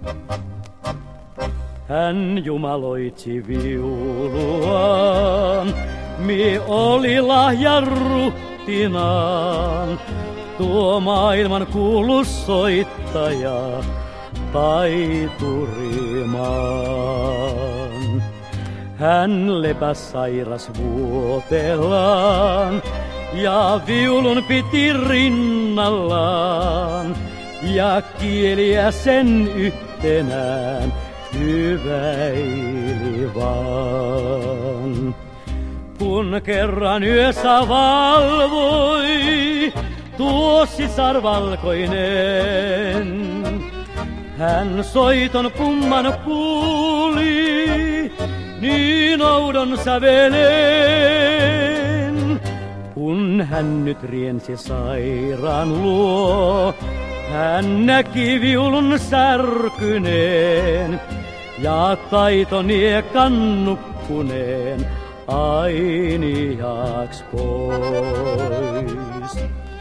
Hän jumaloitsi viuluaan, mi oli lahja ruhtinaan, tuo maailman kuulus soittaja, taiturimaan. Hän lepäs sairas vuoteellaan ja viulun piti rinnallaan ja kieliä sen yhtenään hyväili vaan. Kun kerran yössä valvoi tuo sisar valkoinen, hän soiton kumman kuuli niin oudon sävelen. Kun hän nyt riensi sairaan luo, hän näki viulun särkyneen ja taitoniekan nukkuneen ainiaaks pois.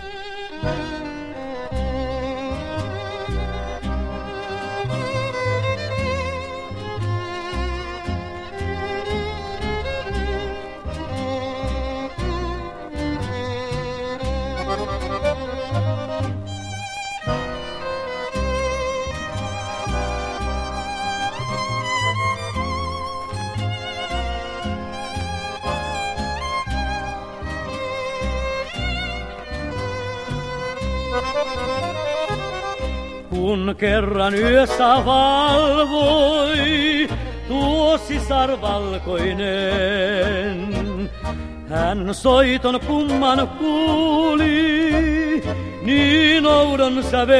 Kun kerran yössä valvoi tuo sisar valkoinen, hän soiton kumman kuuli niin oudon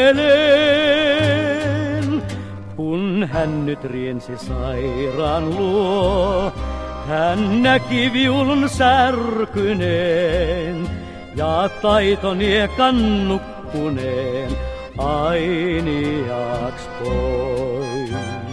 sävelen. Kun hän nyt riensi sairaan luo, hän näki viulun särkyneen ja taitoniekan nukkuneen ainiaaks pois.